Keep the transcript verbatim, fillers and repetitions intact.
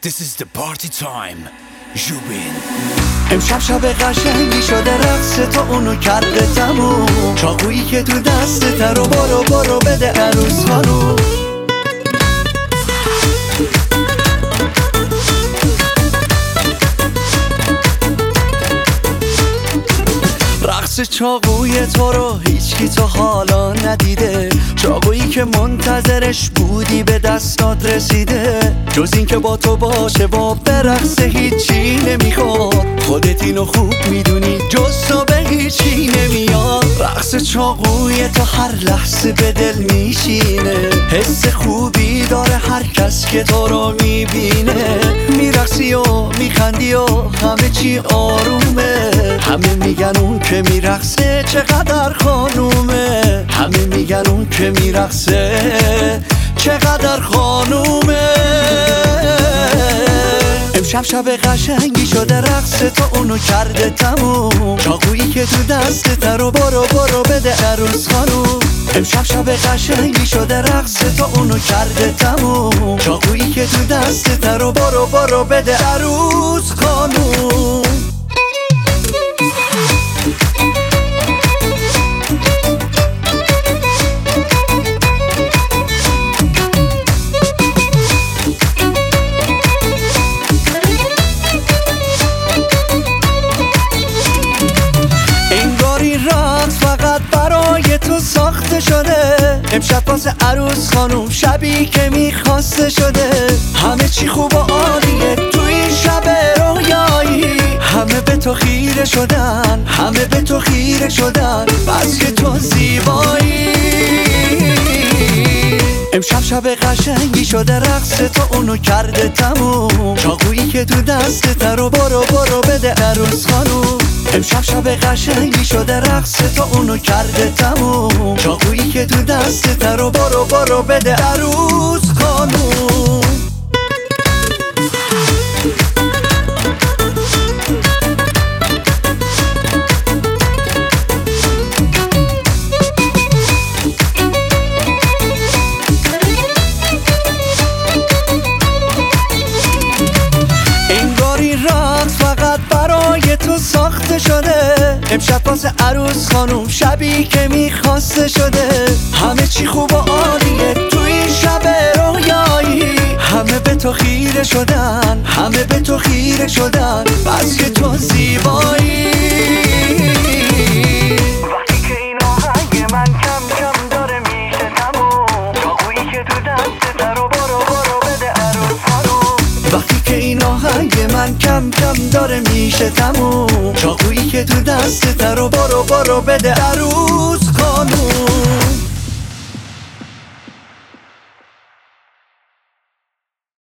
This is the party time. جوبین امشب شب قشنگی شده، رقص تو اونو کرده تموم. چاقویی که تو دستت رو برو برو بده عروس خانوم. رقص چاقوی تو رو هیچکی تا حالا ندیده، چاقویی که منتظرش بودی به دستات رسیده. جز این که با تو باشه با برقص هیچی نمیخواد، خودت اینو خوب میدونی جز تو به هیچی نمیاد. رقص چاقوی تو هر لحظه به دل میشینه، حس خوبی داره هر کس که تو رو میبینه. میرقصی و میخندی و همه چی آرومه، همه میگن اون که میرقصه چقدر خانومه، همه میگن اون که میرقصه چقدر خانومه. امشب شب قشنگی شده، رقص تو اونو کرده تموم. چاقویی که تو دستت رو برو برو بده عروس خانوم. امشب شب قشنگی شده، رقص تو اونو کرده تموم. چاقویی که تو دستت رو برو برو بده عروس خانوم. تو ساخته شده امشب واسه عروس خانوم، شبی که میخواسته شده. همه چی خوب و عالیه تو این شب رویایی، همه به تو خیره شدن، همه به تو خیره شدن، بس که تو زیبایی. امشب شب قشنگی شده، رقص تو اونو کرده تموم. چاقویی که تو دستت رو برو برو بده عروس خانوم. امشب شب قشنگی شده، رقص تو اونو کرده تموم. چاقویی که تو دستت رو برو برو بده عروس خانوم. تو ساخته شده امشب واسه عروس خانوم، شبی که میخواسته شده. همه چی خوب و عالیه تو این شب رویایی، همه به تو خیره شدن، همه به تو خیره شدن، بس که تو زیبایی. وقتی که این آهنگ من کم کم داره میشه تموم، چاقویی که تو دستت رو برو برو بده عروس خانوم. وقتی که این آهنگ من کم کم داره میشه تموم، چاقویی که تو دستت رو برو برو بده عروس خانوم.